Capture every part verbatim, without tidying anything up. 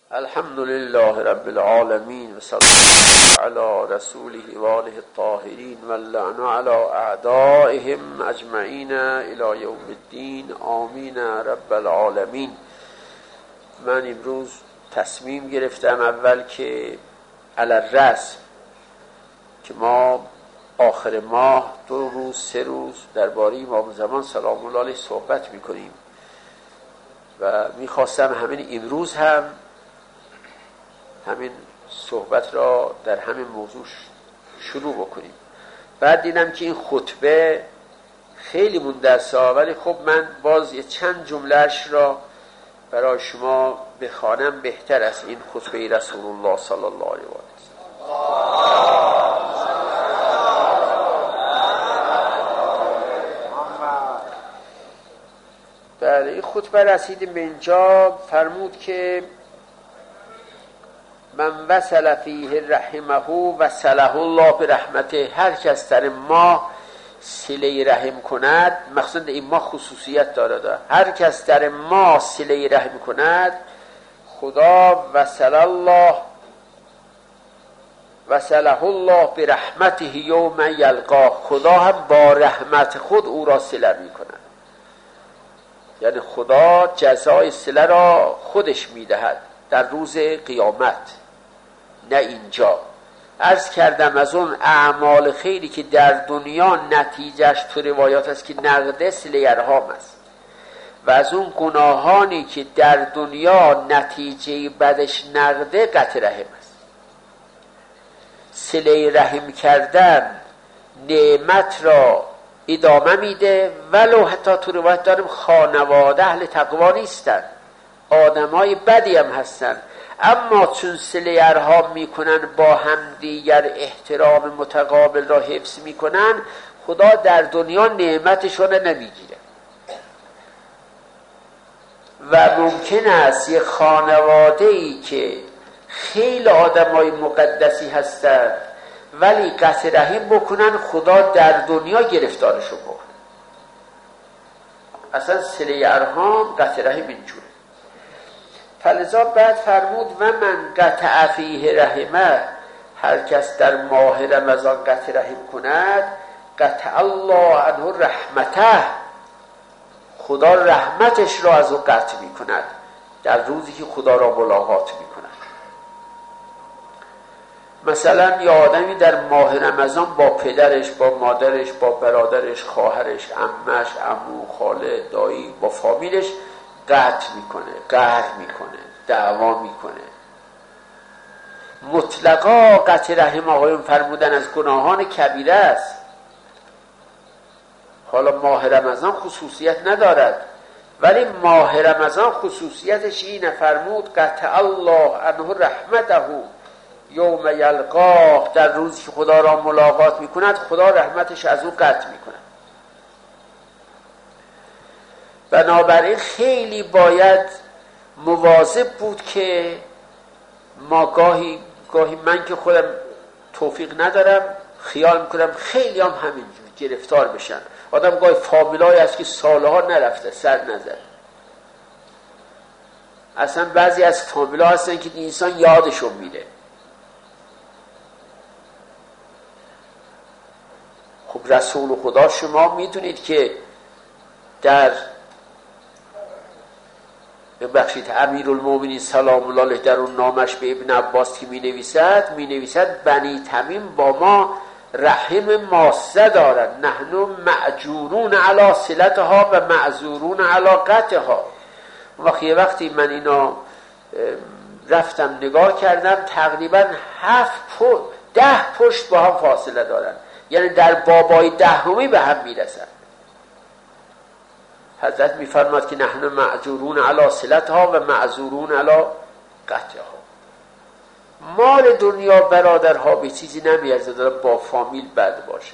الحمد لله رب العالمين و صلی الله علی رسوله و آله الطاهرین و اللعن علی اعدائهم اجمعین الی یوم الدین آمین رب العالمین. من امروز تصمیم گرفتم اول که علی الرسم که ما آخر ماه دو روز سه روز درباره امام زمان سلام الله علیه صحبت میکنیم و میخواستم همین امروز هم همین صحبت را در همین موضوع شروع بکنیم. بعد دیدم که این خطبه خیلی مندرسه، ولی خب من باز یه چند جملهش را برای شما بخوانم بهتر از این خطبه رسول الله صلی الله علیه و آله. بله، این خطبه رسیدیم به اینجا فرمود که من وصل فیه رحمه وصله الله برحمته. هر کس در ما صله رحم کند، مقصود این ما خصوصیت دارد، هر کس در ما صله رحم کند خدا وصل الله وصله الله برحمته یوم یلقاه، خدا هم با رحمت خود او را صله می کند. یعنی خدا جزای صله را خودش میدهد در روز قیامت، نه اینجا. عرض کردم از اون اعمال خیری که در دنیا نتیجهش تو روایات است که نقد صله ارحام است و از اون گناهانی که در دنیا نتیجه بدش نقده قطع رحم است. صله رحم کردن نعمت را ادامه میده، ولو حتی تو روایت داریم خانواده اهل تقوا نیستن، آدمای بدی هم هستن، اما چون صله ارحام میکنن با هم دیگر احترام متقابل را حفظ میکنن، خدا در دنیا نعمتشون نمیگیره. و ممکن است یه خانواده ای که خیلی آدمای مقدسی هستن ولی قطع رحم بکنن، خدا در دنیا گرفتارشون بکنه. اصلا صله ارحام قطع رحم اینجوره. فلذا بعد فرمود و من قطع فیه رحمه، هر کس در ماه رمضان قطع رحم کند قطع الله عنه رحمته، خدا رحمتش را از او قطع می کند در روزی که خدا را ملاقات می کند. مثلا یه آدمی در ماه رمضان با پدرش، با مادرش، با برادرش، خواهرش، عمش، عمو، خاله، دایی، با فامیلش قطع میکنه، قهر میکنه، دعوا میکنه. مطلقا قطع رحم آقایون فرمودن از گناهان کبیره است. حالا ماه رمضان خصوصیت ندارد، ولی ماه رمضان خصوصیتش اینه، فرمود قطع الله عنه رحمته یوم یلقاه، در روزی که خدا را ملاقات میکند خدا رحمتش از او قطع میکند. بنابراین خیلی باید مواظب بود که ما گاهی گاهی من که خودم توفیق ندارم خیال میکنم خیلی هم همینجور گرفتار بشن. آدم گاهی فامیلایی هست که سالها نرفته سر نزد، اصلا بعضی از فامیلا هستن که انسان یادشون میره. خب رسول خدا شما میدونید که در ببخشید امیرالمومنین سلام الله علیه در اون نامش به ابن عباس که می نویسد می نویسد بنی تمیم با ما رحم ماسه دارد، نحن معجورون علی صلتها و معذورون علی قطعها. وقتی وقتی من اینا رفتم نگاه کردم تقریبا هفت پشت ده پشت با هم فاصله دارن، یعنی در بابای دهمی به هم میرسن. حضرت میفرماد که نحن معذورون علی صلتها و معذورون علی قطعها. مال دنیا برادرها به چیزی نمیارزه داره با فامیل بد باشه.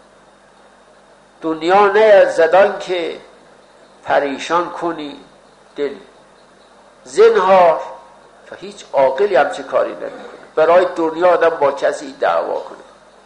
دنیا نیارزدان که پریشان کنی دل. زنهار و هیچ عاقلی همچه کاری نمیکنه برای دنیا آدم با کسی دعوا کنه.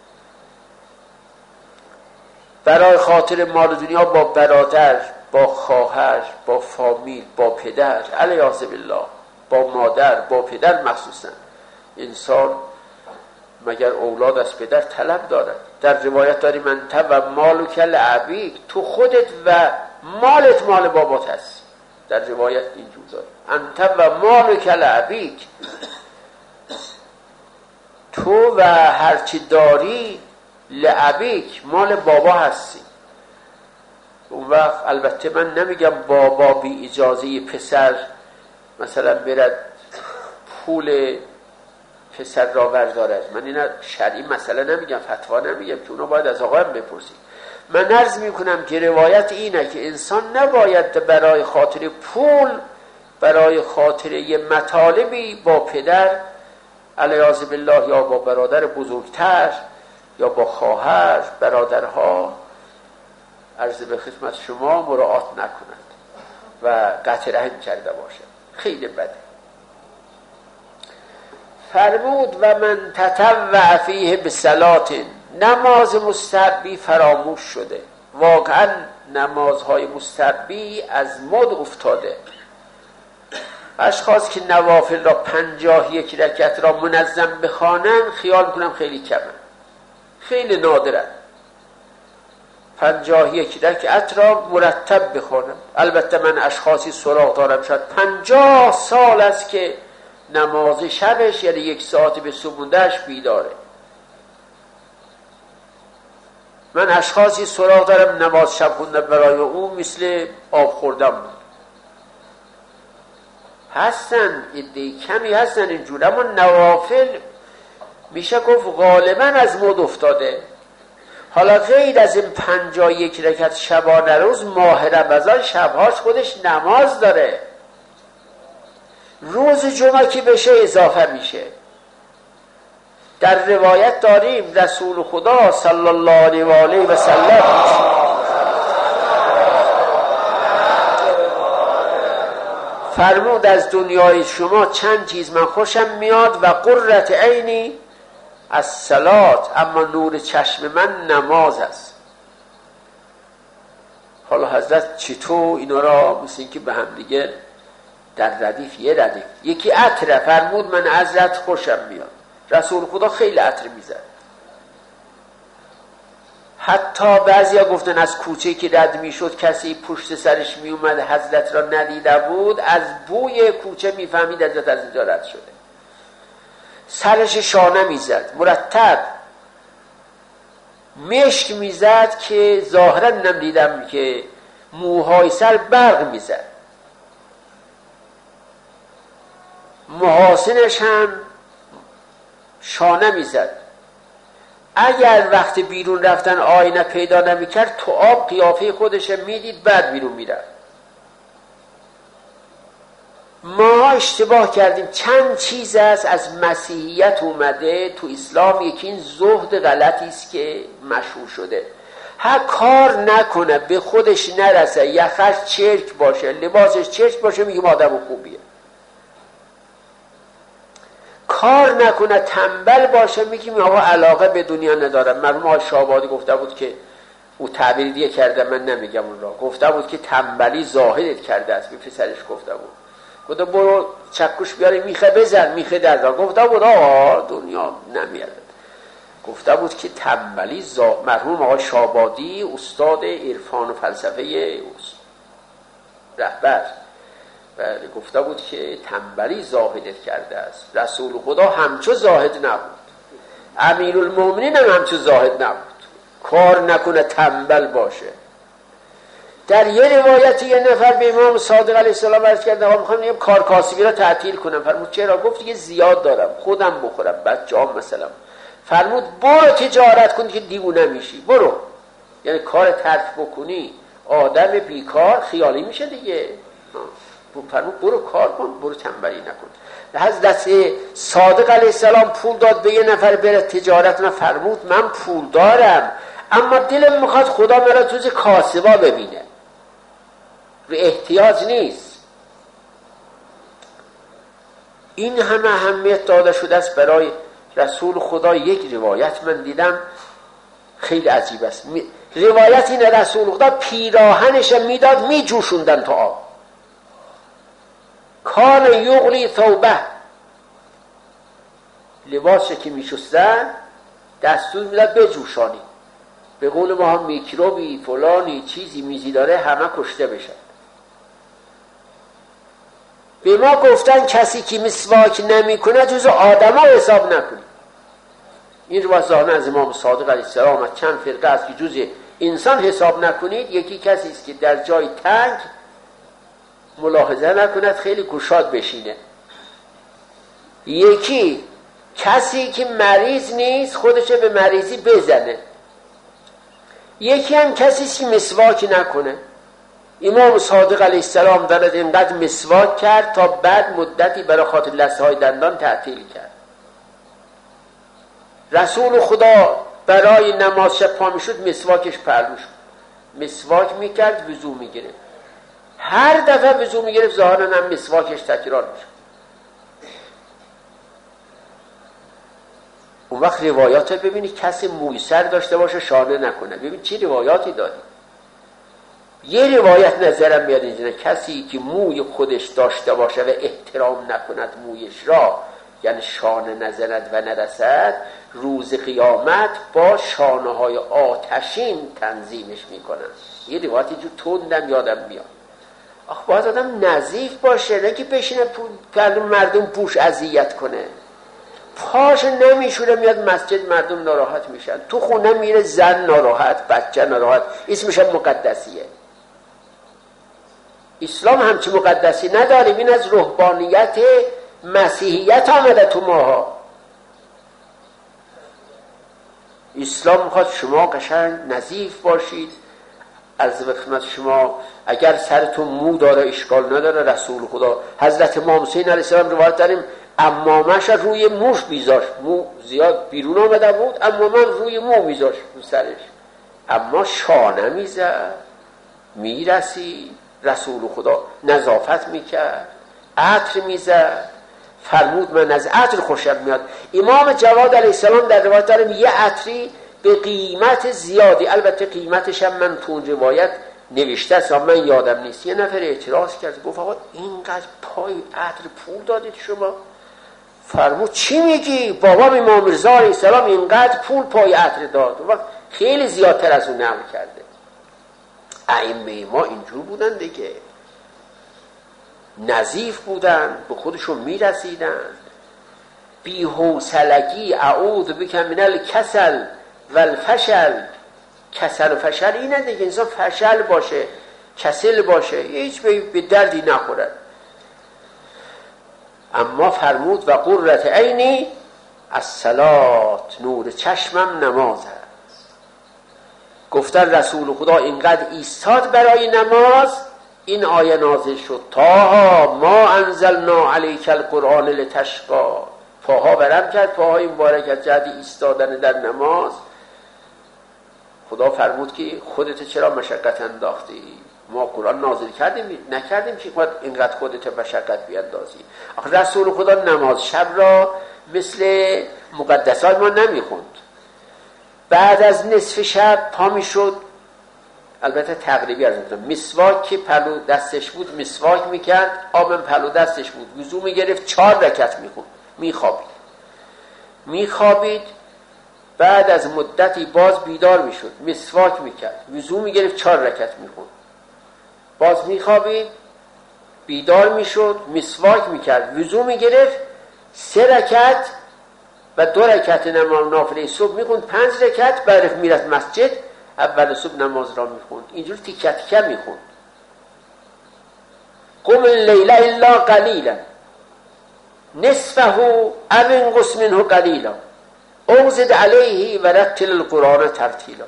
برای خاطر مال دنیا با برادر، با خواهر، با فامیل، با پدر، علیاذ بالله با مادر، با پدر مخصوصا. انسان مگر اولاد از پدر طلب دارد؟ در روایت داریم انت و مالک لابیک، تو خودت و مالت مال بابات هست. در روایت اینجور داریم انت و مالک لابیک، تو و هرچی داری لابیک مال بابا هستی. اون وقت البته من نمیگم بابا بی اجازه پسر مثلا برد پول پسر را بردارد. من اینا شرعی مسئله نمیگم، فتوا نمیگم که اونا باید از آقایم بپرسید. من عرض میکنم که روایت اینه که انسان نباید برای خاطر پول، برای خاطر یه مطالبی با پدر علیاذ بالله یا با برادر بزرگتر یا با خواهر برادرها عرض به خدمت شما مراعات نکند و قطع رحم کرده باشد. خیلی بده. فرمود و من تطوع فیه بصلات، نماز مستحبی فراموش شده. واقعا نمازهای مستحبی از مد افتاده. اشخاص که نوافل را پنجاه یک رکعت را منظم بخوانند خیال کنم خیلی کمه، خیلی نادرن. پنجاه یک رکعت را مرتب بخوانم. البته من اشخاصی سراغ دارم شاید پنجاه سال است که نماز شبش یعنی یک ساعت به صبحوندهش بیداره. من اشخاصی سراغ دارم نماز شب خوندن برای اون مثل آب خوردن بود. هستن ایده کمی هستن اینجور، اما نوافل میشه گفت غالبا از مد افتاده. حالا غیر از این پنجاه یک رکعت شبانه روز، ماه رمضان شبهاش خودش نماز داره. روز جمعه که بشه اضافه میشه. در روایت داریم رسول خدا صلی الله علیه و آله و سلم فرمود از دنیای شما چند چیز من خوشم میاد و قرة عینی از صلات، اما نور چشم من نماز است. حالا حضرت چطور اینا را مثل این که به هم دیگه در ردیف یه ردیف. یکی عطره، فرمود من حضرت خوشم میاد. رسول خدا خیلی عطر میزد. حتی بعضیا گفتن از کوچه که رد میشد کسی پشت سرش میومد حضرت را ندیده بود، از بوی کوچه میفهمید حضرت از اینجا رد شده. سرش شانه میزد مرتب، مشک میزد که ظاهرا نمیدیدم که موهای سر برق میزد. محاسنش هم شانه میزد. اگر وقت بیرون رفتن آینه پیدا نمیکرد تو آب قیافه خودش میدید بعد بیرون میرفت. ما اشتباه کردیم. چند چیز است از مسیحیت اومده تو اسلام. یکی این زهد غلطی است که مشهور شده. هر کار نکنه به خودش نرسه، یخش چرک باشه، لباسش چرک باشه، میگه آدم خوبیه. کار نکنه تنبل باشه، میگیم آقا علاقه به دنیا ندارم. مرحوم آقای شاه‌آبادی گفته بود که او تعبیر دیگه کرده، من نمیگم اون را، گفته بود که تنبلی زاهدت کرده است. به پسرش گفته بود، گفته برو چکش بیاری میخه بزن، میخه در. گفته بود آقا دنیا نمیاد. گفته بود که تنبلی زا... مرحوم آقای شاه‌آبادی استاد عرفان و فلسفه رهبر بله، گفته بود که تنبلی زاهدت کرده است. رسول خدا همچو زاهد نبود، امیرالمومنین هم همچو زاهد نبود. کار نکنه تنبل باشه. در یه روایت یه نفر به امام صادق علیه السلام عرض کرد آقا میخوام یه کار کاسبی را تعطیل کنم. فرمود چرا؟ گفت که زیاد دارم خودم بخورم بچه‌ام مثلا. فرمود برو تجارت کن که دیوونه میشی، برو. یعنی کار ترک بکنی آدم بیکار خیالی میشه دیگه. فرمود برو کار کن، برو تنبلی نکن. حضرت صادق علیه السلام پول داد به یه نفر بره تجارت کنه. فرمود من پول دارم اما دلم میخواد خدا مرا توز کاسبا ببینه، رو احتیاج نیست. این همه اهمیت داده شده است برای رسول خدا. یک روایت من دیدم خیلی عجیب است. روایت این رسول خدا پیراهنش میداد میجوشوندن تو آب. کان یغلی ثوبه، لباسش که میشستن دستور میداد بجوشانی، به قول ما هم میکروبی فلانی چیزی میزی داره همه کشته بشن. به ما گفتن کسی که مسواک نمیکنه جز آدما حساب نکنی. این رو ظاهرا از امام صادق علیه السلام از چند فرقه است که جز انسان حساب نکنید. یکی کسی است که در جای تنگ ملاحظه نکند خیلی گشاد بشینه. یکی کسی که مریض نیست خودش به مریضی بزنه. یکی هم کسی است که مسواک نکنه. امام صادق علیه السلام دارد اینقدر مسواک کرد تا بعد مدتی برای خاطر لثه های دندان تعطیل کرد. رسول خدا برای نماز شب پا میشد مسواکش پهلو شد، مسواک میکرد وضو میگرفت. هر دفعه وضو میگرفت ظاهرا هم مسواکش تکرار میشد. اون وقت روایات رو ببینید کسی موی سر داشته باشه شانه نکنه. ببین چی روایاتی دادی. یه روایت نظرم میاد اینجا کسی که موی خودش داشته باشه و احترام نکند مویش را، یعنی شانه نزند و نرسد، روز قیامت با شانه های آتشین تنظیمش میکنن. یه روایتی جو تندم یادم میاد. آخه باید آدم نظیف باشه، نه که بشینه پو... مردم پوش اذیت کنه. پاش نمیشوره میاد مسجد مردم ناراحت میشن، تو خونه میره زن ناراحت، بچه ناراحت، اسمش مقدسیه. اسلام همچی مقدسی نداریم. این از رهبانیت مسیحیت آمده تو ماها. اسلام میخواد شما قشنگ نظیف باشید. از خدمت شما اگر سرتون مو داره اشکال نداره. رسول خدا حضرت امام حسین علیه السلام روایت داریم عمامش روی موش میذاشت، مو زیاد بیرون آمده بود، عمامش روی مو میذاشت رو سرش، اما شانه میزد میرسی. رسول خدا نظافت میکرد، عطر میزد. فرمود من از عطر خوشم میاد. امام جواد علیه السلام در روایت داریم یه عطری به قیمت زیادی، البته قیمتش هم من تو روایت نوشته است من یادم نیست، یه نفر اعتراض کرد گفت آقا اینقدر پای عطر پول دادید شما؟ فرمود چی میگی؟ بابام امام رضا علیه السلام اینقدر پول پای عطر داد و خیلی زیادتر از اون نقل کرده. ائمه ما اینجور بودن دیگه، نظیف بودن، به خودشون میرسیدن. بی حوصلگی اعوذ بک من الکسل و الفشل. کسل و فشل اینه دیگه، انسان فشل باشه کسل باشه هیچ به دردی نخورد. اما فرمود و قرة عینی الصلات، نور چشمم نماز است. گفتن رسول خدا اینقدر ایستاد برای نماز، این آیه نازل شد طه ما انزلنا علیک القرآن لتشقی. پاها برم کرد، پاهای مبارک از جهت ایستادن در نماز. خدا فرمود که خودت چرا مشقت انداختی؟ ما قرآن نازل کردیم نکردیم که اینقدر خودت مشقت بیندازی. آخه رسول خدا نماز شب را مثل مقدسات ما نمیخوند. بعد از نصف شب پا میشد، البته تقریبی از اون مسواک که پلو دستش بود مسواک میکرد، آبم پلو دستش بود وضو میگرفت، چهار رکعت میخوند، میخوابید میخوابید بعد از مدتی باز بیدار میشد، مسواک میکرد، وضو میگرفت، چهار رکعت میخوند، باز میخوابید، بیدار میشد، مسواک میکرد، وضو میگرفت، سه رکعت و دو رکعت نماز نافله صبح میخوند، پنج رکعت. بعد میرفت مسجد، اول صبح نماز را میخوند، اینجور تیکه تیکه میخوند. قم اللیل الا قلیلا نصفه او انقص منه قلیلا او زد علیه و رتل القرآن ترتیلا.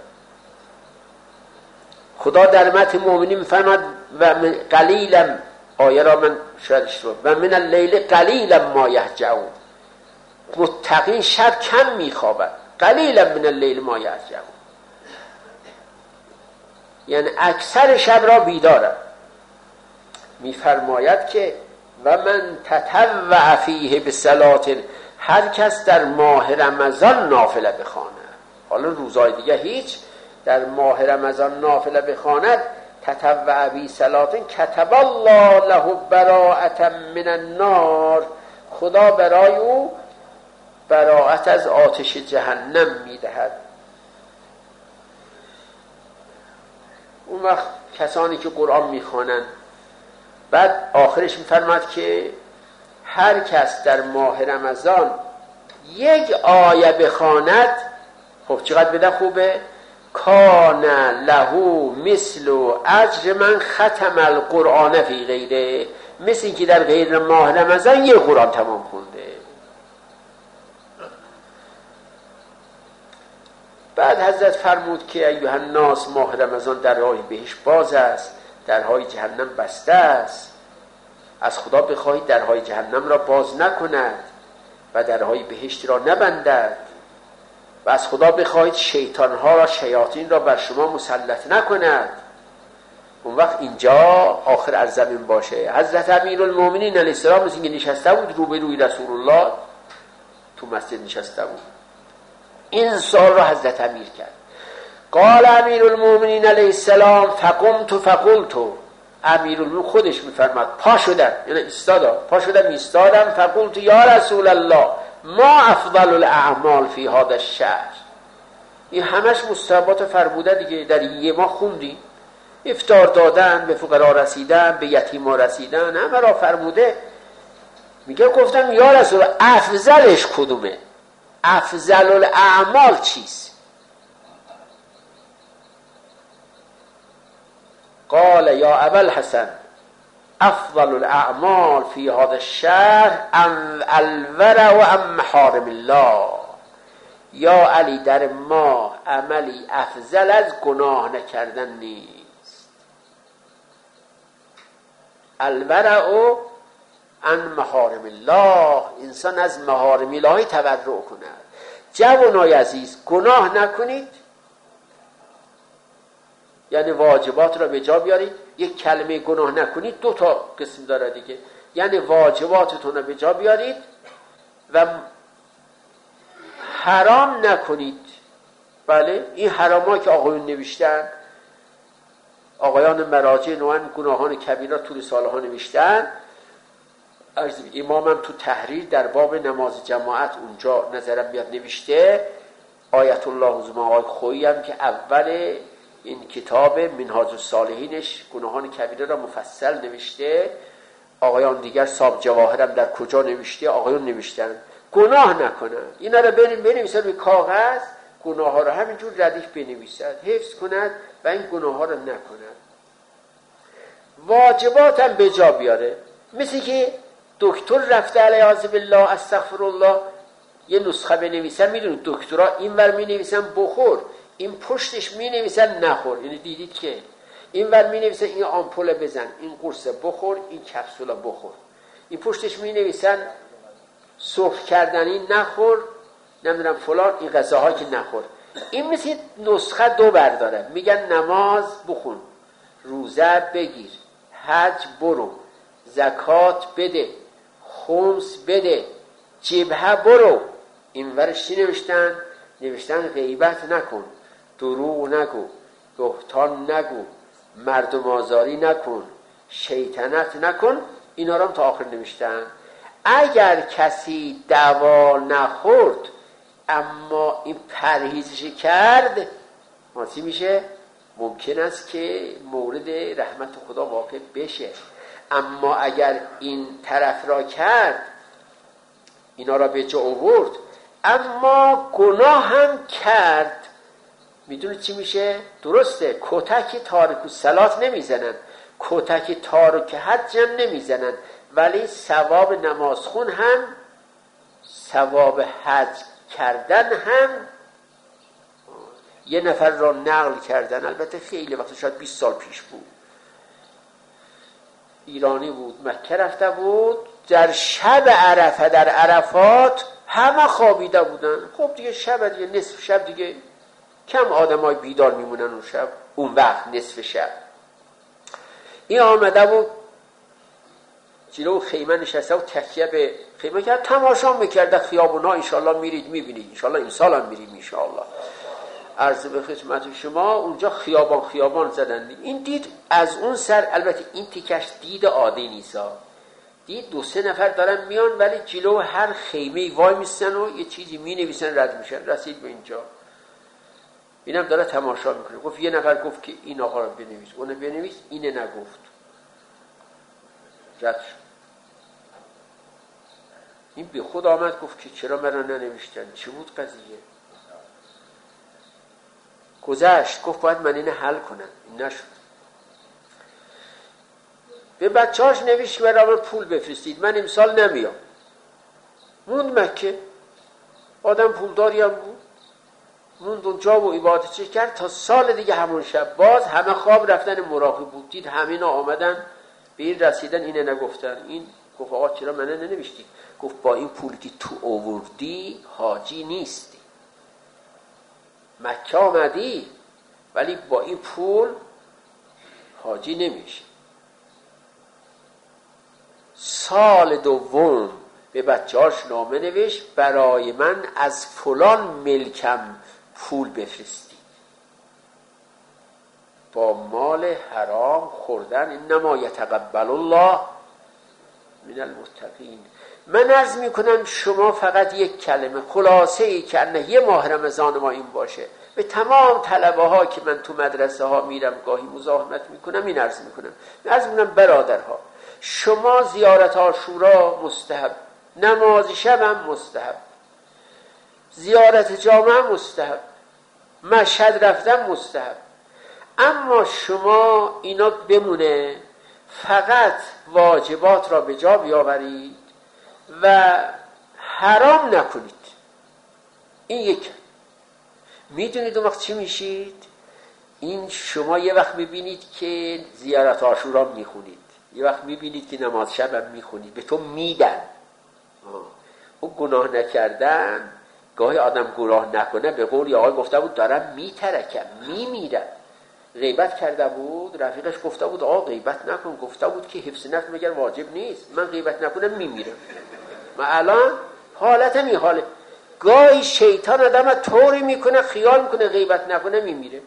خدا در متن مومنین میفرماد و قلیلا، آیه را من شاید اشتباه، و من اللیل قلیلا ما یهجعون. متقین شب کم میخوابند، قلیلا من اللیل ما یهجعون، یعنی اکثر شب را بیدارند. میفرماید که و من تطوع فیه بصلات، هر کس در ماه رمضان نافله بخواند، حالا روزهای دیگه هیچ، در ماه رمضان نافله بخواند تطوع بی صلات کتب الله له براءة من النار، خدا برای او براءت از آتش جهنم میدهد. اون وقت کسانی که قرآن میخوانند بعد آخرش میفرماد که هر کس در ماه رمضان یک آیه بخواند، خب چقدر بده خوبه، کان له مثل اجر من ختم القرآن فی غیره، مثل این که در غیر ماه رمضان یک قرآن تمام خونده. بعد حضرت فرمود که ایها الناس، ماه رمضان درهای بهشت باز است، درهای جهنم بسته است. از خدا بخواهید درهای جهنم را باز نکند و درهای بهشت را نبندد، و از خدا بخواهید شیطانها را، شیاطین را بر شما مسلط نکند. اون وقت اینجا آخر از زمین باشه. حضرت امیرالمومنین علیه السلام مثل اینکه نشسته بود روبروی رسول الله تو مسجد نشسته بود. این سال را حضرت امیر کرد. قال امیرالمومنین علیه السلام فقمت فقلت، امیرالمومنین خودش میفرماد پا شدم، یعنی ایستادم، پا شدم ایستادم، فقلت یا رسول الله ما افضل الاعمال فی هذا الشهر. این همش مستحبات فرموده دیگه، در یه ما خوندیم، افطار دادن، به فقرا رسیدن، به یتیما رسیدن، همه را فرموده. میگه گفتم یا رسول الله افضلش کدومه؟ افضل الاعمال چیست؟ قال یا ابا الحسن افضل الاعمال فی هذا الشهر الورع و عن محارم الله. یا علی، در ما عملی افضل از گناه نکردن نیست. الورع عن محارم الله، انسان از محارم الهی تورع کند. جوانای عزیز، گناه نکنید یعنی واجبات را به جا بیارید. یک کلمه گناه نکنید دو تا قسم داره دیگه، یعنی واجباتتون را به جا بیارید و حرام نکنید. بله، این حراما که آقایون نوشتن، آقایان مراجع نوعاً گناهان کبیره طول سالها نوشتن. امامم تو تحریر در باب نماز جماعت اونجا نظرم میاد نوشته، آیت الله عظما آقای خویی هم که اول این کتاب منهاج الصالحینش گناهان کبیره را مفصل نوشته. آقایان دیگر صاحب جواهرم در کجا نوشته، آقایون نوشتن گناه نکنن، اینا را بنویسن روی کاغذ، گناه ها را همینجور ردیف بنویسن، حفظ کنند و این گناه ها را نکنند. واجبات هم به جا بیاره. مثل که دکتر رفته علیه بالله استغفرالله یه نسخه بنویسن، میدونید دکترها اینور مینویسن بخور، این پشتش مینویسن نخور. یعنی دیدید که اینور مینویسن این آمپول بزن، این قرص بخور، این کپسول بخور. این پشتش مینویسن سرخ کردنی نخور، نمیدونم فلان، این غذاها که نخور. این مثل نسخه دو برداره، میگن نماز بخون، روزه بگیر، حج برو، زکات بده، خمس بده، جبهه برو. این ورش چی نوشتن؟ نوشتن غیبت نکن، دروغ نگو، بهتان نگو، مردم آزاری نکن، شیطنت نکن. اینا رو هم تا آخر نوشتن. اگر کسی دوا نخورد اما این پرهیزش کرد، ماسی میشه، ممکن است که مورد رحمت خدا واقع بشه. اما اگر این طرف را کرد، اینا را به جا آورد، اما گناه هم کرد، میدونید چی میشه؟ درسته، کتک تارک الصلات نمیزنن، کتک تارک حج هم نمیزنن، ولی ثواب نمازخون هم، ثواب حج کردن هم. یه نفر را نقل کردن، البته خیلی وقت، شاید بیست سال پیش بود، ایرانی بود، مکه رفته بود، در شب عرفه در عرفات همه خوابیده بودن. خب دیگه شب دیگه، نصف شب دیگه کم آدم های بیدار میمونن اون شب، اون وقت نصف شب. این آمده بود جلو خیمه نشسته و تکیه به خیمه کرد، تماشا میکرده خیابونا. انشالله میرید میبینید، انشالله این سال هم میریم انشالله. عرض به خدمت شما اونجا خیابان خیابان زدن. این دید از اون سر، البته این تیکش دید عادی نیسا، دید دو سه نفر دارن میان ولی جلو هر خیمه وای میستن و یه چیزی می نویسن رد میشن. رسید به اینجا، اینم داره تماشا میکنه. گفت یه نفر گفت که این آقا رو بنویس، اونو بنویس، اینه نگفت، رد شد. این به خود آمد گفت که چرا من رو ننوشتن، چی بود قضیه؟ گذشت، گفت باید من اینه حل کنم. این نشد. به بچه‌هاش نوشت که برای پول بفرستید، من امسال نمیام. موند مکه، آدم پولداری هم بود، موند اونجا و عبادتش کرد تا سال دیگه. همون شب باز همه خواب رفتن مراقب بود، دید همه آمدن به این رسیدن، اینه نگفتن. این گفت آقا چرا منه ننوشتی؟ گفت با این پول که تو آوردی حاجی نیستی، مکه آمدی ولی با این پول حاجی نمیشی. سال دوم به بچه‌هاش نامه نوشت برای من از فلان ملکم پول بفرستی. با مال حرام خوردن. انما یتقبل الله من المتقین. من عرض میکنم شما فقط یک کلمه خلاصه ای که انه یه ماه رمضان ما این باشه، به تمام طلبه ها که من تو مدرسه ها میرم گاهی مزاحمت میکنم این عرض میکنم. عرض میکنم برادرها، شما زیارت عاشورا مستحب، نماز شب هم مستحب، زیارت جامعه مستحب، مشهد رفتن مستحب، اما شما اینا بمونه فقط واجبات را به جا بیاورید و حرام نکنید. این یک. میدونید اون وقت چی میشید؟ این شما یه وقت میبینید که زیارت عاشورا میخونید، یه وقت میبینید که نماز شب هم میخونید، به تو میدن. اون گناه نکردن، گاهی آدم گناه نکنه به قول آقای گفته بود دارم میترکم میمیرم. غیبت کرده بود، رفیقش گفته بود آقا غیبت نکن، گفته بود که حفظ نفس مگر واجب نیست، من غیبت نکنم میمیرم. من الان حالتم این حاله. گاهی شیطان آدم طوری میکنه خیال میکنه غیبت نکنه میمیره.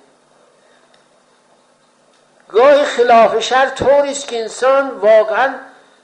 گاهی خلاف شر طوریست که انسان واقعا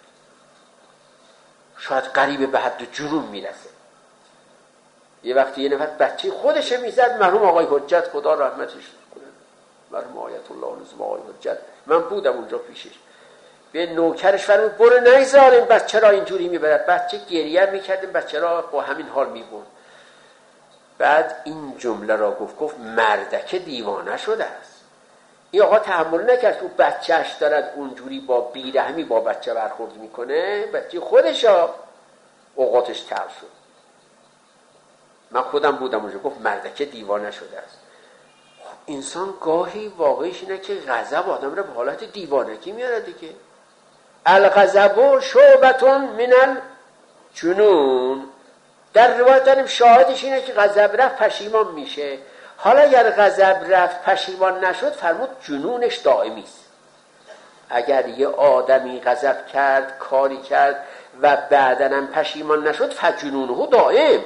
شاید قریب به حد جنون میرسه. یه وقتی یه نفر بچه خودشه میزد، مرحوم آقای حجت خدا رحمتش کنه، مرحوم آیت الله نظم آقای حجت، من بودم اونجا پیشش، به نوکرش فرمود برو نگذار این بچه را اینجوری میبرد. بچه گریه میکرد، بچه را با همین حال میبرد. بعد این جمله را گفت، گفت مردکه دیوانه شده است. این آقا تحمل نکرد که بچهش دارد اونجوری با بیرحمی با بچه برخورد میکنه، بچه خودشا اوقاتش تر شد. من خودم بودم اونجا. گفت مردکه دیوانه شده است. خب انسان گاهی واقعیش اینه که غضب آدم را به حالت دیوانگی میاره دیگه. الغضب شعبتون من الجنون. در روایت داریم شاهدش اینه که غضب رفت پشیمان میشه. حالا اگر غضب رفت پشیمان نشد، فرمود جنونش دائمی است. اگر یه آدمی غضب کرد، کاری کرد و بعداً هم پشیمان نشد، فجنونه دائم.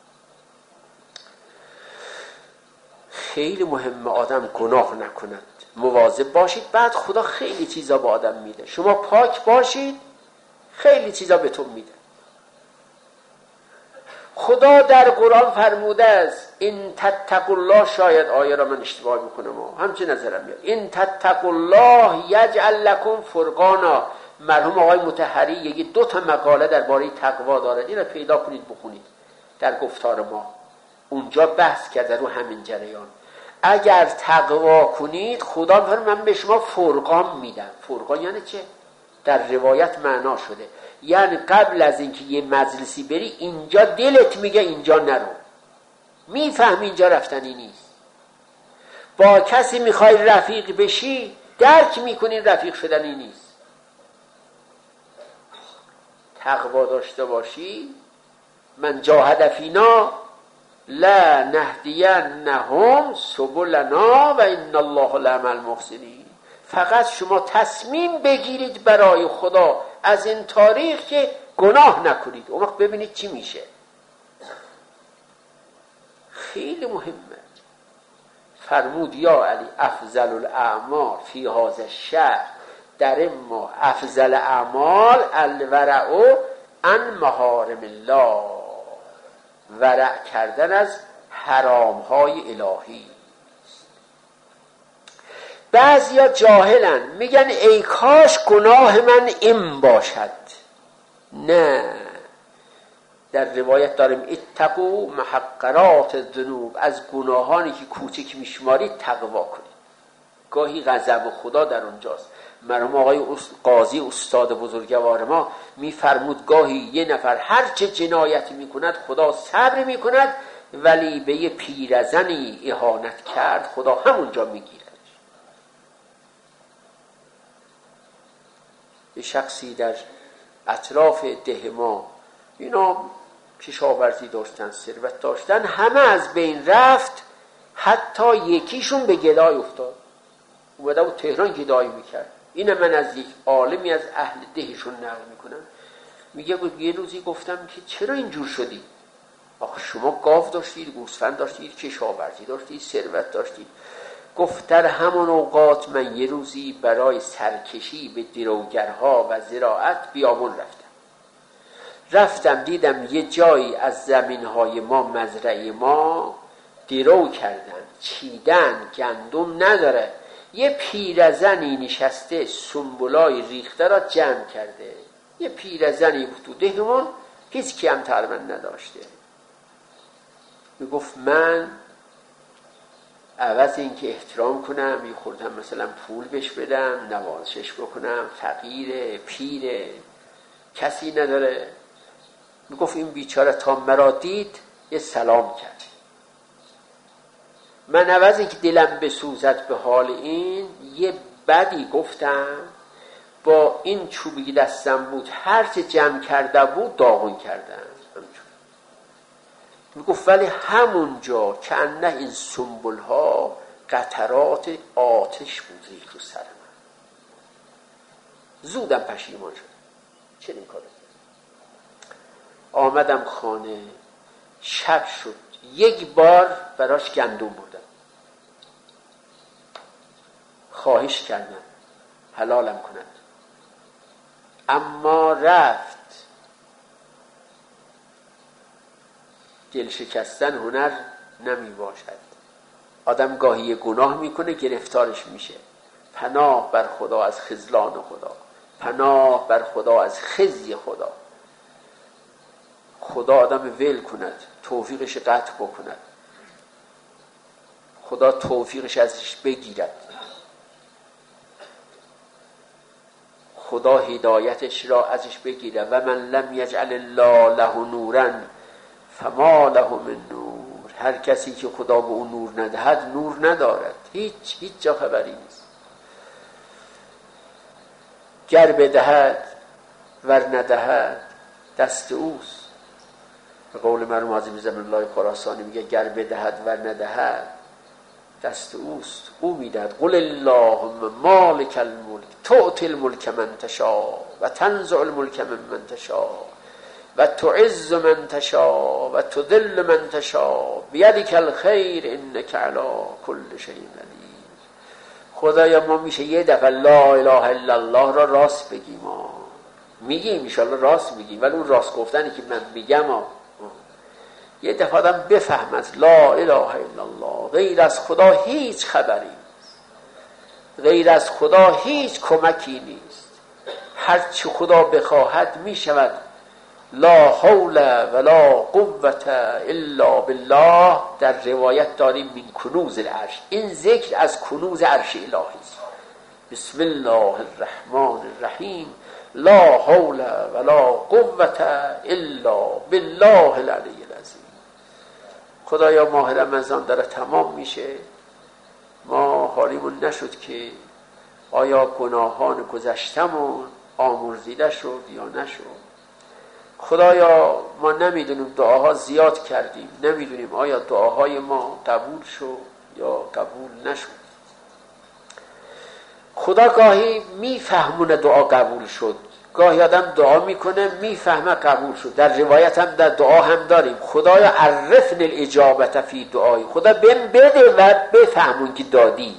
خیلی مهمه آدم گناه نکند، مواظب باشید. بعد خدا خیلی چیزا به آدم میده. شما پاک باشید خیلی چیزا به تو میده. خدا در قرآن فرموده است این تتقوا الله، شاید آیه را من اشتباه میکنم و همچه نظرم میاد، این تتقوا الله یجعل لکم فرقانا. مرحوم آقای مطهری یکی دو تا مقاله درباره تقوا داره، این را پیدا کنید بخونید در گفتار ما، اونجا بحث کرده رو همین جریان. اگر تقوا کنید خدا فرمود من به شما فرقان میدم. فرقان یعنی چه؟ در روایت معنا شده یعنی قبل از اینکه یه مجلسی بری اینجا دلت میگه اینجا نرو، میفهمی اینجا رفتنی نیست. با کسی میخوای رفیق بشی درک میکنی رفیق شدنی نیست. تقوا داشته باشی، من جاهد فینا لا نهدینهم سبلنا و ان الله لمع المحسنین. فقط شما تصمیم بگیرید برای خدا از این تاریخ که گناه نکنید، اون وقت ببینید چی میشه. خیلی مهمه. فرمود یا علی افضل الاعمال فی هذا الشهر، در این ماه افضل اعمال الورع عن محارم الله، ورع کردن از حرام های الهی. بعضیا جاهلن میگن ای کاش گناه من این باشد. نه، در روایت داریم اتقوا محقرات الذنوب، از گناهانی که کوچک میشمارید تقوا کنید. گاهی غضب خدا در اونجاست. مرحوم آقای قاضی استاد بزرگوار ما میفرمود گاهی یه نفر هر چه جنایتی میکند خدا صبر میکند، ولی به یه پیرزنی اهانت کرد خدا همونجا میگیرد. یه شخصی در اطراف ده ما، اینا کشاورزی داشتن، ثروت داشتن، همه از بین رفت، حتی یکیشون به گدای افتاد، اومده بود تهران گدایی میکرد. اینه من از یک عالمی از اهل دهشون نقل میکنم، میگه یه روزی گفتم که چرا اینجور شدی؟ آخه شما گاو داشتید، گوسفند داشتید، کشاورزی داشتید، ثروت داشتید. گفت در همون اوقات من یه روزی برای سرکشی به دروگرها و زراعت بیابون رفتم. رفتم دیدم یه جایی از زمینهای ما، مزرعه ما، درو کردن، چیدن، گندم نداره. یه پیرزنی نشسته سنبولای ریخته را جمع کرده. یه پیرزنی بود تو دهمون، هیچ کی هم تقریبا نداشته. میگفت من عوض این که احترام کنم، یه خوردم مثلا پول بهش بدم، نوازشش بکنم، فقیره، پیره، کسی نداره. میگفت این بیچاره تا مرا دید یه سلام کرد. من عوض این که دلم بسوزد به حال این، یه بدی گفتم، با این چوبی دستم بود هرچه جمع کرده بود داغون کردم. میگفت ولی همونجا که انه این سنبول ها قطرات آتش بود ریخت رو سر من. زودم پشیمان شد چنین کار. آمدم خانه، شب شد، یک بار براش گندم بردم، خواهش کردم حلالم کند، اما رفت. دل شکستن هنر نمی باشد. آدم گاهی گناه میکنه گرفتارش میشه. پناه بر خدا از خذلان خدا، پناه بر خدا از خزی خدا. خدا آدم ول کند، توفیقش قطع بکند، خدا توفیقش ازش بگیرد، خدا هدایتش را ازش بگیرد. و من لم یجعل الله له نورا فما له من نور. هر کسی که خدا به اون نور ندهد نور ندارد، هیچ هیچ جا خبری نیست. گر بدهد ور ندهد دست اوست. به قول مرحوم حاجی زمان الله خراسانی میگه گر بدهد ور ندهد دست اوست، او میدهد. قل اللهم مالک الملک تؤتی الملک من تشاء و تنزع الملک ممن تشاء و تعز من تشاء و تذل من تشاء بیدک الخیر انک علی کل شیء قدیر. خدایا ما میشه یه دفعه لا اله الا الله را راست بگیم، ما میگیم ان شاء الله راست میگیم، ولی اون راست گفتنی که من میگم ها. یه دفعه آدم بفهمد لا اله الا الله، غیر از خدا هیچ خبری نیست، غیر از خدا هیچ کمکی نیست. هر چی خدا بخواهد میشود. لا حول ولا قوة الا بالله. در روایت داریم من کنوز العرش. این ذکر از کنوز عرش الهی است. بسم الله الرحمن الرحیم. لا حول ولا قوة الا بالله العلی العظیم. خدایا ماه رمضان داره تمام میشه، ما حالیمون نشد که آیا گناهان گذشتمون آمرزیده شد یا نشد. خدایا ما نمیدونیم دعاها زیاد کردیم، نمیدونیم آیا دعاهای ما قبول شد یا قبول نشد. خدا گاهی میفهمونه دعا قبول شد، گاهی آدم دعا میکنه میفهمه قبول شد. در روایت هم در دعا هم داریم خدایا عرفنی الاجابت فی دعایی، خدا بهم بده و بفهمون که دادی.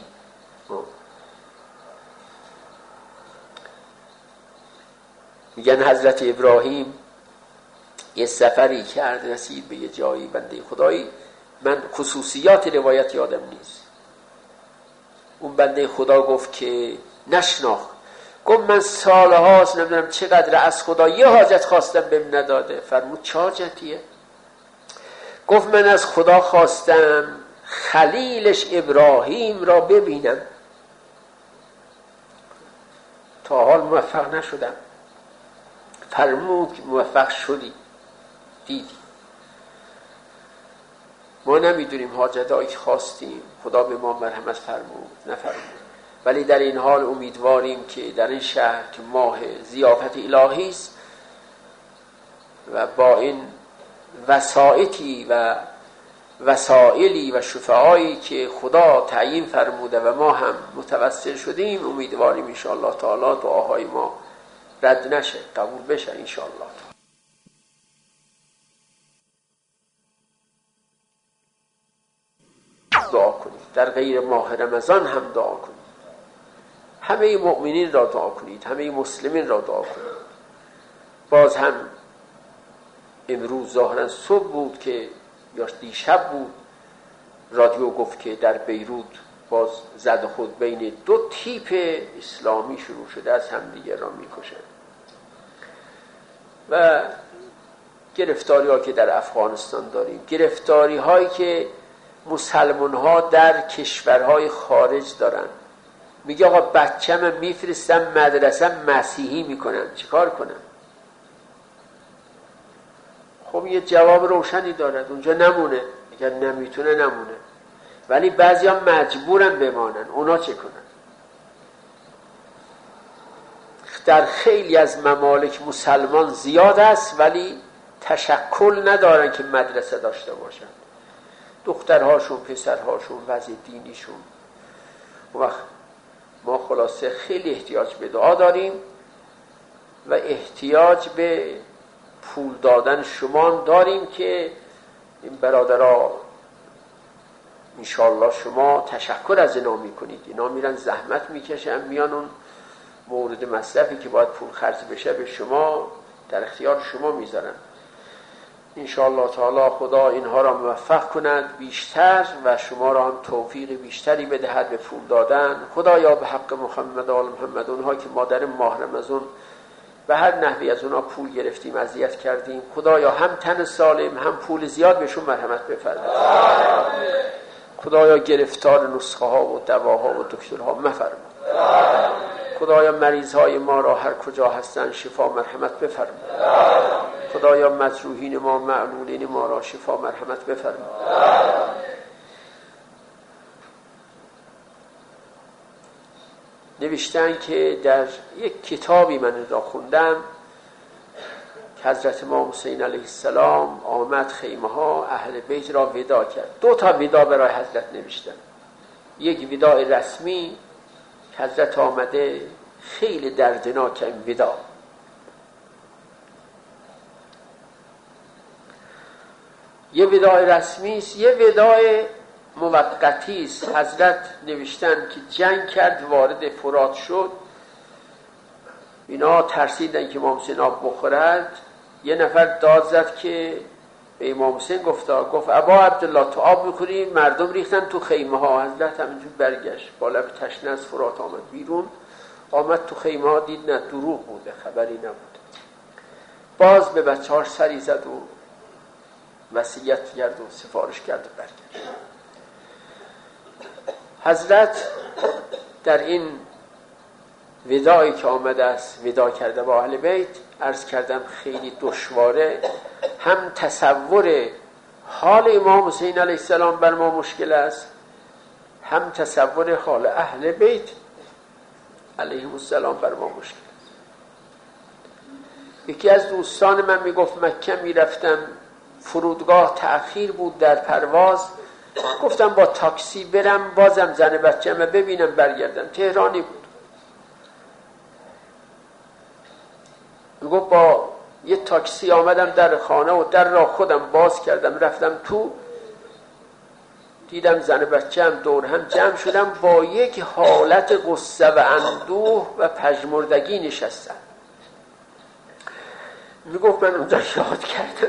میگن حضرت ابراهیم یه سفری کرد، رسید به یه جایی، بنده خدایی، من خصوصیات روایت یادم نیست، اون بنده خدا گفت که نشناخت، گفت من سالهاست نمیدونم چقدر از خدا یه حاجت خواستم بهم نداده. فرمود چه حاجتیه؟ گفت من از خدا خواستم خلیلش ابراهیم را ببینم، تا حال موفق نشدم. فرمود موفق شدی، دیدی. ما نمیدونیم حاجتایی که خواستیم خدا به ما مرحمت فرمود نفرمود، ولی در این حال امیدواریم که در این شهر که ماه ضیافت الهی است و با این وسائطی و وسائلی و شفاعایی که خدا تعیین فرموده و ما هم متوسل شدیم، امیدواریم ان شاء الله تعالی دعاهای ما رد نشه، قبول بشه ان شاء الله. دعا کنید، در غیر ماه رمضان هم دعا کنید، همه مؤمنین را دعا کنید، همه مسلمین را دعا کنید. باز هم امروز ظاهرا صبح بود که یا دیشب بود رادیو گفت که در بیروت باز زد خود بین دو تیپ اسلامی شروع شده از هم دیگر را میکشن و گرفتاری ها که در افغانستان داریم، گرفتاری هایی که مسلمان ها در کشورهای خارج دارن. میگه آقا بچه‌م میفرستم مدرسه مسیحی میکنن، چیکار کنم؟ خب یه جواب روشنی دارد، اونجا نمونه، اگر نمیتونه نمونه، ولی بعضی ها مجبورن بمانن، اونا چه کنن؟ در خیلی از ممالک مسلمان زیاد است ولی تشکل ندارن که مدرسه داشته باشن، دخترهاشون پسرهاشون وضع دینیشون. وقت ما خلاصه خیلی احتیاج به دعا داریم و احتیاج به پول دادن شما داریم که این برادرها انشاءالله شما تشکر از اینا میکنید، اینا میرن زحمت میکشن، میان اون مورد مصرفی که باید پول خرج بشه به شما در اختیار شما میذارن. انشاءالله تعالی خدا اینها را موفق کند بیشتر و شما را هم توفیق بیشتری بدهد به پول دادن. خدایا به حق محمد و آل محمد، اونها که ما در ماه رمضان به هر نحوی از اونها پول گرفتیم اذیت کردیم، خدایا هم تن سالم هم پول زیاد بهشون مرحمت بفرما. خدایا گرفتار نسخه ها و دواها و دکترها مفرما. خدایا مریض های ما را هر کجا هستن شفا مرحمت بفرما. خدایا مجروحین ما معلولین ما را شفا مرحمت بفرما. نوشتن که در یک کتابی من را خوندم که حضرت امام حسین علیه السلام آمد خیمه ها اهل بیت را ودا کرد. دو تا ودا برای حضرت نوشتن، یک وداع رسمی که حضرت آمده خیلی دردناک این ودا، یه وداع رسمی است، یه وداع موقتی است. حضرت نوشتن که جنگ کرد وارد فرات شد، اینا ترسیدن که امام حسین آب بخورد. یه نفر داد زد که به امام حسین گفتا گفت ابا عبدالله تو آب میخوری؟ مردم ریختن تو خیمه ها. حضرت همینجور برگشت با لب تشنه از فرات آمد بیرون، آمد تو خیمه ها دید نه دروغ بوده، خبری نبود. باز به بچه هاش سری زد و وصیت کرد و سفارش کرد و برگشت. حضرت در این وداعی که آمده است ودا کرده با اهل بیت، عرض کردم خیلی دشواره، هم تصور حال امام حسین علیه السلام بر ما مشکل است، هم تصور حال اهل بیت علیهم السلام بر ما مشکل است. یکی از دوستان من میگفت مکه میرفتم، فرودگاه تأخیر بود در پرواز، گفتم با تاکسی برم بازم زن بچه‌م ببینم برگردم. تهرانی بود. میگفت با یه تاکسی آمدم در خانه و در را خودم باز کردم، رفتم تو، دیدم زن بچه هم دور هم جمع شدم با یک حالت غصه و اندوه و پژمردگی نشستم. میگفت من اونجا یاد کردم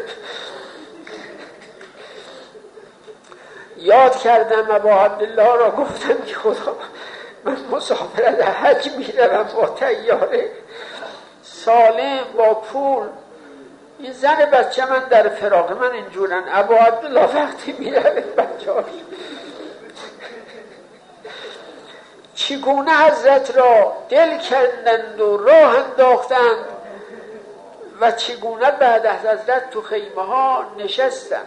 یاد کردم ابا عبدالله را گفتم که خدا من مسافرت حج میروم با طیاره سالم با پول، این زن بچه من در فراق من اینجورن. ابا عبدالله وقتی میره بچه‌هاش چگونه حضرت را دل کردند و راه انداختند و چگونه بعد از حضرت تو خیمه ها نشستند.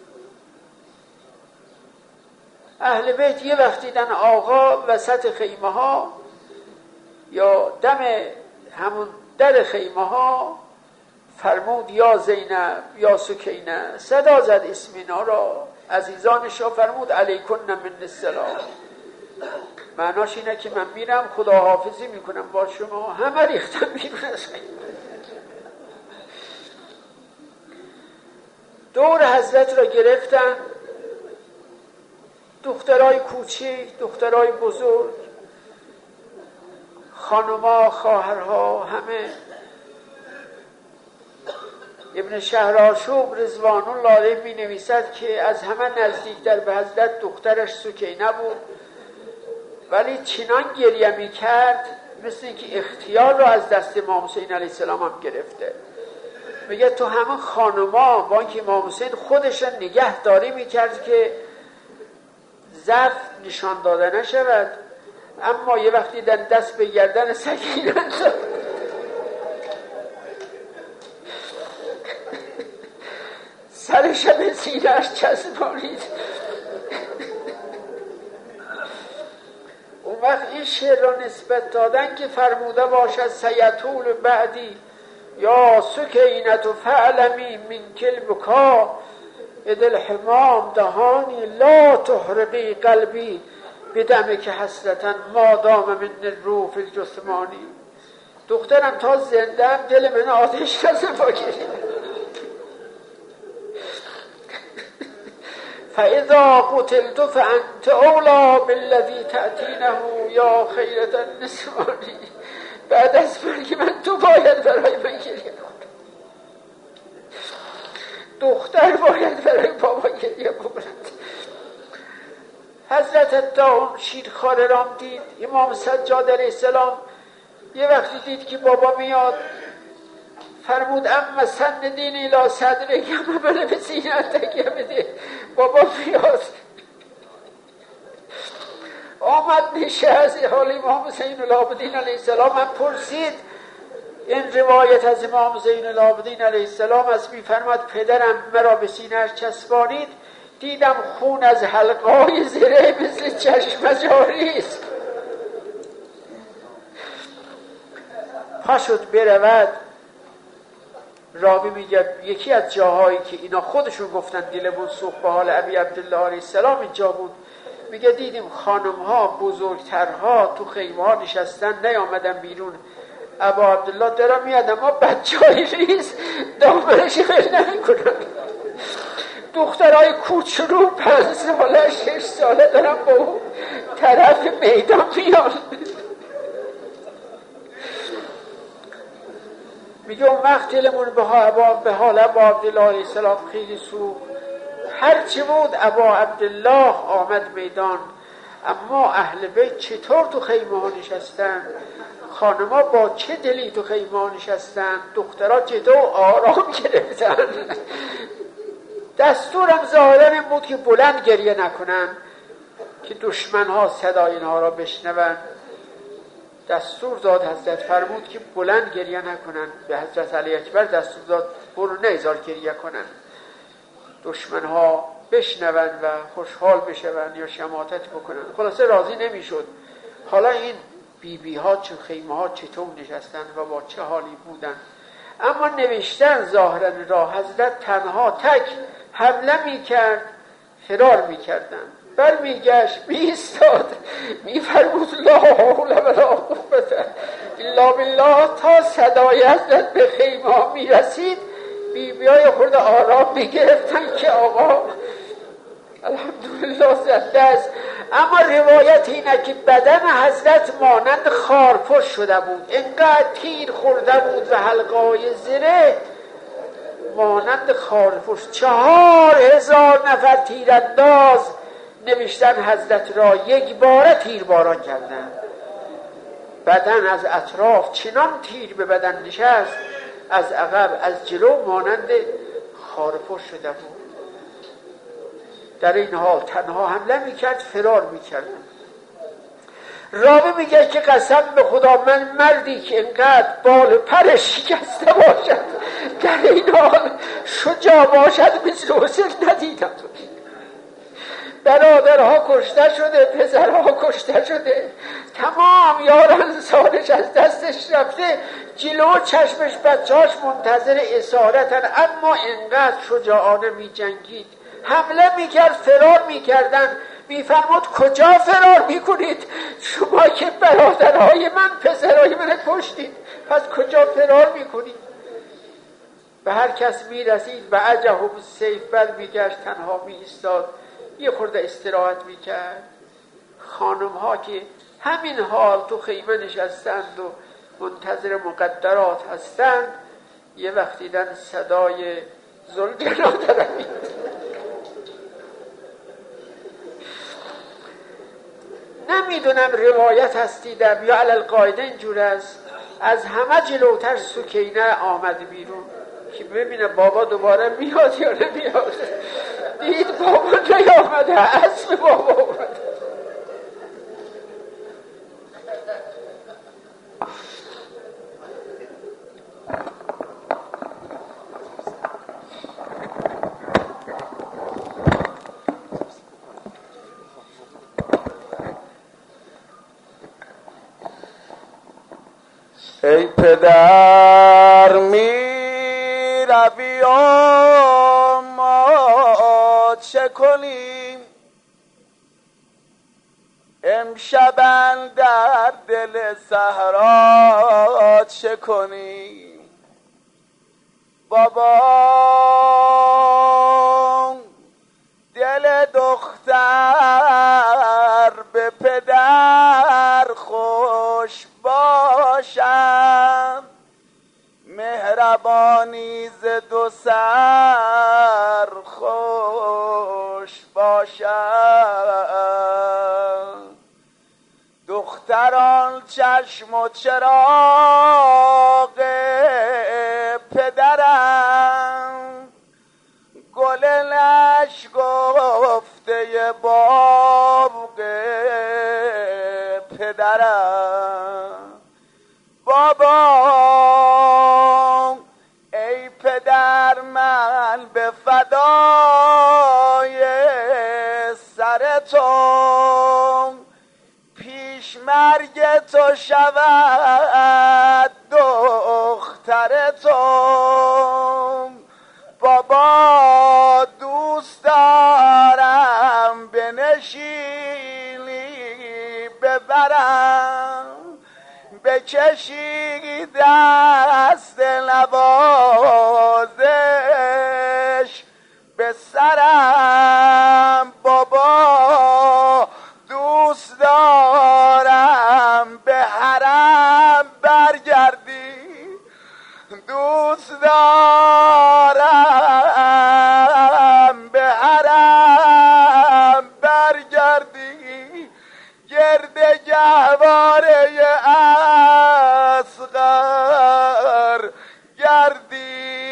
اهل بیت یه وقت دیدن آقا وسط خیمه ها یا دم همون در خیمه ها، فرمود یا زینب یا سکینه، صدا زد اسم اینا را، عزیزانش را فرمود علیکن من السلام. معناش اینه که من میرم خداحافظی میکنم با شما. همه ریختم بیرون از خیمه. دور حضرت را گرفتن دخترای کوچیک، دخترای بزرگ، خانما، خواهرها، همه. ابن شهرآشوب رضوان الله علیه می نویسد که از همه نزدیکتر به حضرت دخترش سکینه بود، ولی چنان گریه می کرد مثل اینکه اختیار را از دست امام حسین علیه السلام هم گرفته. میگه تو همه خانما با اینکه امام حسین خودش را نگهداری می کرد که ضعف نشان داده نشود، اما یه وقتی دیدن دست به گردن سکینه سرش به سینه‌اش چسبانید. اون وقت این شعر را نسبت دادن که فرموده باشد سیطول بعدی یا سکینت و فعلمی من کل بکا ادل حمام دهانی لا تحرقی قلبی بدمه که حسرتن ما دام من الروح فی الجسمانی. دخترم تا زندم دل من آتش کسم با گریه. فاذا قتلت فانت اولا بالذی تأتینه یا خیرت النسوانی. بعد از مرگ من تو باید برای من گریه کنی. دختر باید برای بابا گریه بکند. حضرت داون شیرخواره رام دید. امام سجاد علیه السلام یه وقتی دید که بابا میاد فرمود اما سندین الی صدرک اما بله به سینه‌ات تکیه بده. بابا میاد آمد نشست. حال امام زین العابدین علیه السلام هم پرسید. این روایت از امام زین العابدین علیه السلام است، میفرماد پدرم مرا به سینه‌اش چسبانید، دیدم خون از حلقه‌های زره مثل چشمه جاری است. پا شد برود. راوی میگه یکی از جاهایی که اینا خودشون گفتن دلمون سوخت به حال ابی عبدالله علیه السلام اینجا بود. میگه دیدیم خانم ها بزرگترها تو خیمه ها نشستن نیامدن بیرون. ابا عبدالله دارم میاد اما بچه های ریز دامنش خیلی نمی کنن. دخترهای کوچولو پنج ساله شش ساله دارن با اون طرف میدان میان. میگه اون وقت دلمون به حال ابا عبدالله علیه السلام خیلی سوخت. هرچی بود ابا عبدالله آمد میدان، اما اهل بیت چطور تو خیمه ها نشستن، خانما با چه دلی تو خیمه ها نشستن، دخترها چطور آرام گرفتن. دستورم ظاهرا این بود که بلند گریه نکنن که دشمن ها صدای اینها را بشنون. دستور داد حضرت، فرمود که بلند گریه نکنن. به حضرت علی اکبر دستور داد برو نگذار گریه کنن، دشمن ها بشنون و خوشحال بشون یا شماتت بکنن. خلاصه راضی نمیشد. حالا این بی بی ها چه خیمه ها چطور نشستن و با چه حالی بودن. اما نوشتن ظاهرا را حضرت تنها تک حمله می کرد، فرار می کردن. بر میگشت میستاد میفرمود لا حول ولا قوة الا بالله تا صدای حضرت به خیمه میرسید. بیبیای خود آرام میگرفتن که آقا الحمدلله زنده است. اما روایت اینه که بدن حضرت مانند خارپشت شده بود، اینقدر تیر خورده بود و حلقای زره مانند خارپشت. چهار هزار نفر تیرانداز نوشتن حضرت را یک باره تیرباران کردن. بدن از اطراف چنان تیر به بدن نشست، از عقب از جلو مانند خارپشت شده بود. در این حال تنها حمله میکرد، فرار میکرد. راوی میگه که قسم به خدا من مردی که اینقدر بال پرش شکسته باشد در این حال شجاع باشد مثل حسین ندیدم. برادرها کشته شده، پسرها کشته شده، تمام یاران سالش از دستش رفته، جلو چشمش بچهاش منتظر اسارتن، اما اینقدر شجاعانه می جنگید. حمله میکرد، فرار میکردن. میفرمود کجا فرار میکنید؟ شما که برادرهای من پسرهای من کشتید، پس کجا فرار میکنید؟ به هر کس میرسید و عجهم السیف بر میگشت، تنها می ایستاد، یه خورده استراحت میکرد. خانم ها که همین حال تو خیمه نشستند و منتظر مقدرات هستند، یه وقت دیدن صدای زلجنا درمید. نمیدونم روایت هست دیدم یا علی القاعده اینجور است، از همه جلوتر سکینه آمد بیرون که ببینه بابا دوباره میاد یا نمیاد. دید بابا نیامده، اسم بابا اومده. ای پدر می روی و ما چه کنیم؟ امشب در دل صحرا چه کنیم؟ بابا دل دختر به پدر خوش باشم، مهربانی ز دو سر خوش باشم. دختران چشم و چراغ پدرم، گل نشگفته باغ پدرم. بابا ای پدر من به فدای سر تو، پیش مرگ تو شود دختر تو. بابا دوست دارم بنشینی ببرم، بکشی دست نوازش به سرم. بابا دوست دارم به حرم برگردی، دوست دارم به حرم برگردی، گرد گهواره اصغر گردی.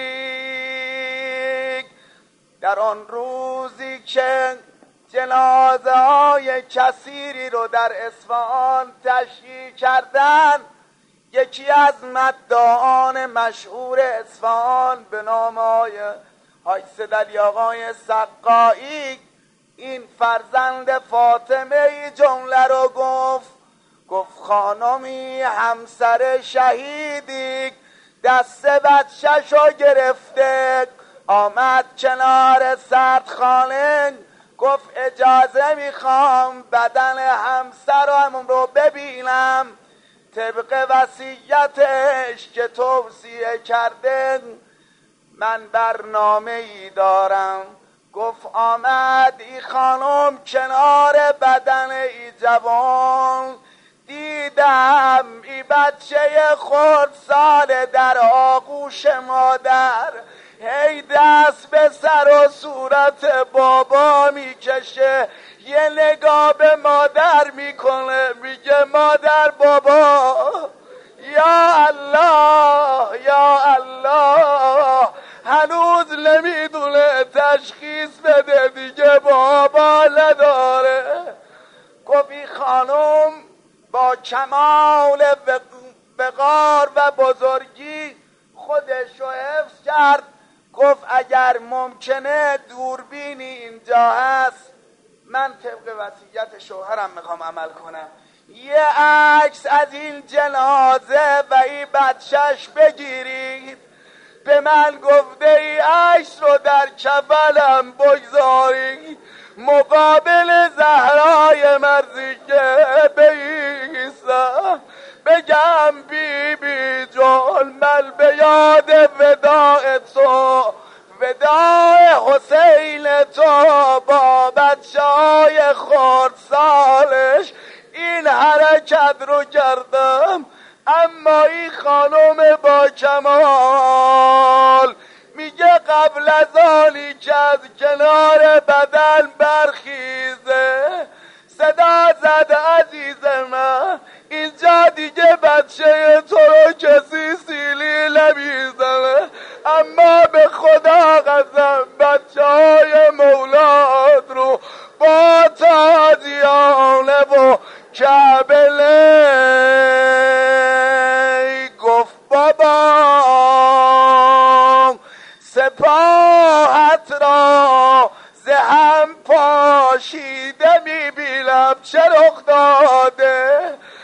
در آن روزی که جنازه های کثیری رو در اصفهان تشییع کردن، یکی از مدعان مشهور اصفهان به نام های حاج سیدعلی آقای سقایی این فرزند فاطمه ای جمله رو گفت. گفت خانمی همسر شهیدی دست بچه‌شو گرفته، آمد کنار سردخانه، گفت اجازه میخوام بدن همسرم رو ببینم طبق وصیتش که توصیه کرده. من برنامه ای دارم. گفت آمد ای خانم کنار بدن ای جوان، دیدم ای بچه خردسال در آغوش مادر هی دست به سر و صورت بابا میکشه، یه نگاه به مادر میکنه میگه مادر بابا. یا الله یا الله، هنوز نمیدونه تشخیص بده دیگه بابا نداره. گفت این خانم با کمال وقار و بزرگی خودش رو حفظ کرد. گفت اگر ممکنه دوربینی اینجا هست من طبق وصیت شوهرم میخوام عمل کنم، یه عکس از این جنازه و این بچهش بگیرید. به من گفته ای عکس رو در کفلم بگذارید مقابل زهرای مرزیه بایستم بگم بی بی جان من به یاد وداع تو، وداع حسین تو با بچه های خردسالش این حرکت رو کردم. اما این خانم با کمال میگه قبل از آنی که از کنار بدن برخیزه صدا زد عزیز من اینجا دیگه بچه تو رو کسی سیلی نمیزنه، اما به خدا قسم بچه های مولاد رو با تازیانه و کبله. گفت بابا سپاهت را زهم پاشیده میبینم چه رخ داده،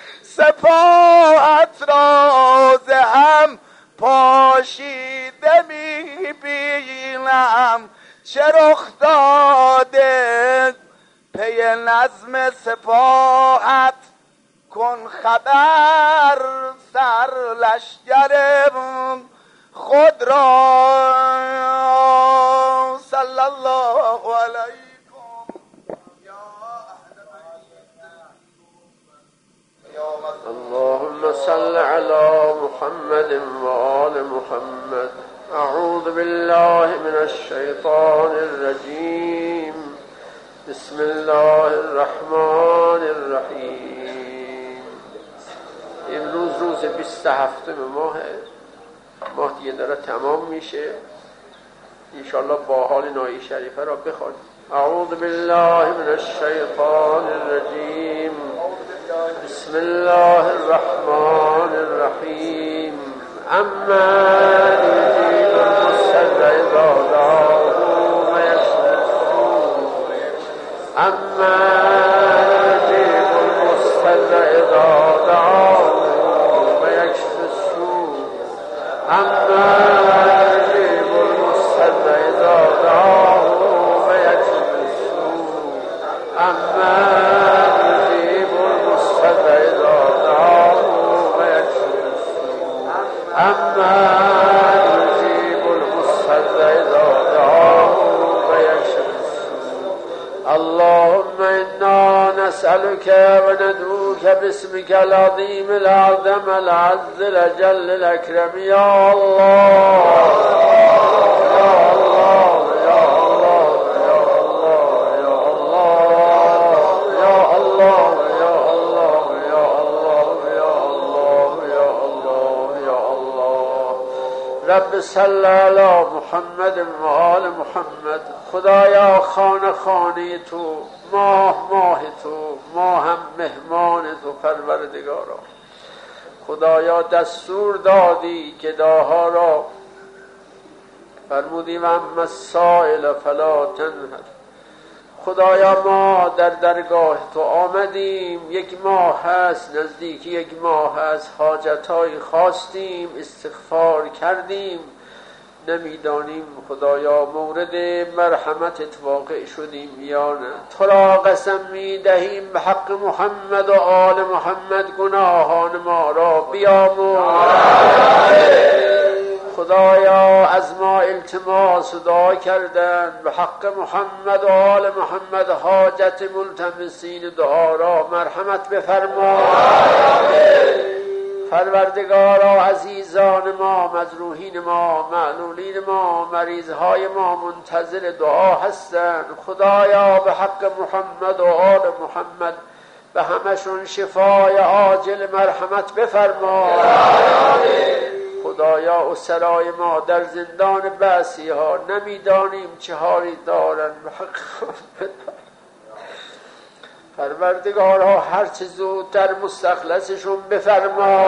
سپاهت را زهم پاشیده میبینم چه رخ داده. پی نظم سپاهت کن خبر سر لشگر خود را. صلی الله علیکم یا اللهم صل على محمد و آل محمد. اعوذ بالله من الشیطان الرجیم. بسم الله الرحمن الرحیم. امروز روز بیست و هفتم ماهه، ماه دیگه داره تمام میشه. انشاءالله با حال نایی شریفه را بخوانیم. اعوذ بالله من الشیطان الرجیم. بسم الله الرحمن الرحیم. اما یجیب المضطر اذا دعاه و یکشف السوء. اما یجیب المضطر اذا دعاه و یکشف السوء. اما یجیب المضطر اذا دعاه و یکشف السوء. اما یجیب المضطر اذا دعاه و یکشف السوء. اما یجیب المضطر اذا دعاه و یکشف السوء. اللهم انا نسألك وندعوك باسمك العظيم الأعظم العز الأجل الأكرم يا الله يا الله يا الله يا الله يا الله يا الله يا الله يا الله يا الله يا الله يا الله. رب صل على محمد و آل محمد. خدایا خانه خانه تو، ماه ماه تو، ما هم مهمان تو پروردگارا. خدایا دستور دادی که داها را فرمودی و اما السائل فلا تنهر. خدایا ما در درگاه تو آمدیم، یک ماه هست، نزدیکی یک ماه هست، حاجتهای خواستیم، استغفار کردیم. نمیدانیم خدایا مورد مرحمتت واقع شدیم یا نه. تو را قسم میدهیم به حق محمد و آل محمد گناهان ما را بیامرز. خدایا از ما التماس دعا کردن به حق محمد و آل محمد حاجت ملتمسین دعا را مرحمت بفرما. پروردگارا عزیزان ما، مجروحین ما، معلولین ما، مریضهای ما منتظر دعا هستند. خدایا به حق محمد و آل محمد به همشون شفای عاجل مرحمت بفرما. خدایا اسرای ما در زندان بعثی ها نمیدانیم چه حالی دارن، به حق پروردگارها هر چه زودتر مستخلصشون بفرما.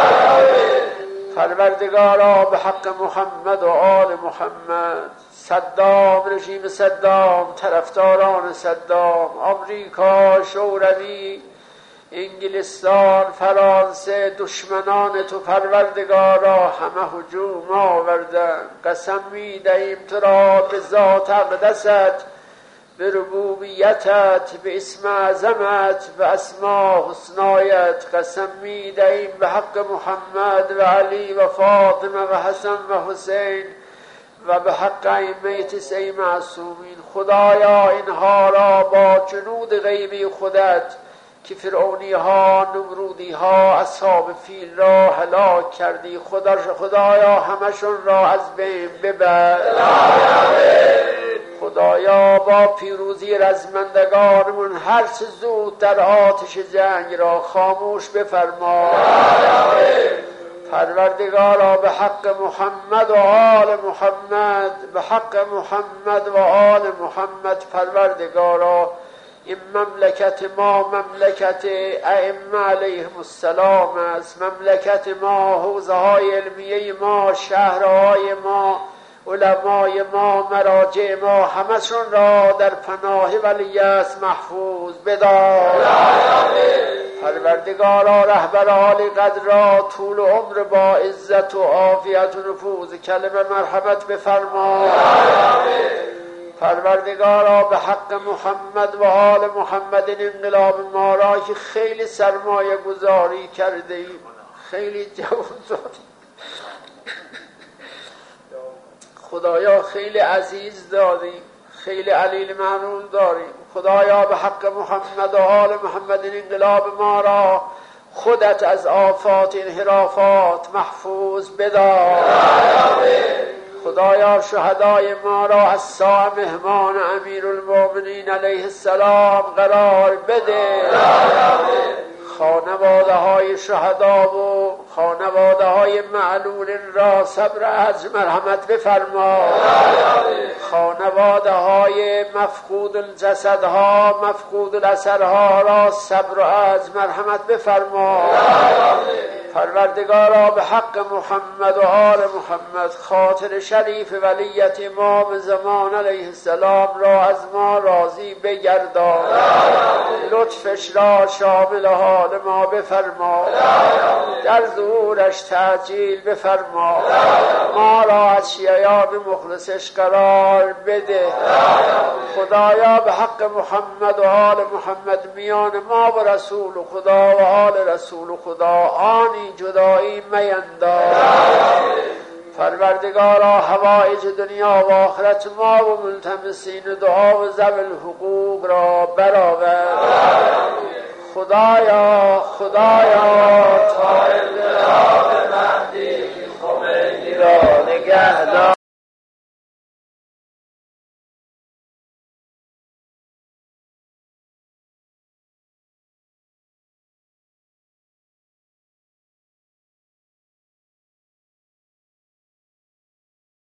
پروردگارها به حق محمد و آل محمد، صدام، رژیم صدام، طرفداران صدام، آمریکا، شوروی، انگلستان، فرانسه، دشمنان تو پروردگارا همه هجوم آوردن. قسم میدهیم تو را به ذات اقدست، به ربوبیتت، به اسم اعظمت، به اسما حسنایت قسم میدهیم به حق محمد و علی و فاطمه و حسن و حسین و به حق ائمه تسع معصومین. خدایا اینها را با جنود غیبی خودت که فرعونی ها، نمرودی ها، اصحاب فیل را هلاک کردی، خدا خدایا همشون را از بین ببر. خدایا با پیروزی رزمندگانمون هر چه زود در آتش جنگ را خاموش بفرما. پروردگارا به حق محمد و آل محمد، به حق محمد و آل محمد پروردگارا این مملکت ما مملکت ائمه علیهم السلام است. مملکت ما، حوزه های علمیه ما، شهرهای ما، علمای ما، مراجع ما همشون را در پناه ولیعصر محفوظ بدار. پروردگارا رهبر عالی قدر را طول عمر با عزت و عافیت و نفوذ کلمه مرحمت بفرما. پروردگارا به حق محمد و آل محمد این انقلاب ما را که خیلی سرمایه گذاری کرده ایم، خیلی جوان خدایا خیلی عزیز داریم، خیلی علیل معلول داریم. خدایا به حق محمد و آل محمد این انقلاب ما را خودت از آفات انحرافات محفوظ بدار. خدایا شهدای ما را از سا مهمان امیرالمومنین علیه السلام قرار بده. خانواده های شهدا و خانواده های معلول را صبر از مرحمت بفرما. خانواده های مفقود الجسدها، مفقود الاثرها را صبر از مرحمت بفرما. پروردگارا به حق محمد و آل محمد خاطر شریف ولیت امام زمان علیه السلام را از ما راضی بگردان. لطفش را شامل حال ما بفرما. در ظهورش تعجیل بفرما. ما را از شیعیان مخلصش قرار بده. خدایا به حق محمد و آل محمد میان ما و رسول خدا و آل رسول خدا آنی جدایی مینداز. پروردگارا حوائج دنیا و آخرت ما و ملتمسین دعا و ذوی الحقوق را برآور. خدایا خدایا تا انقلاب مهدی خمینی را نگهدار.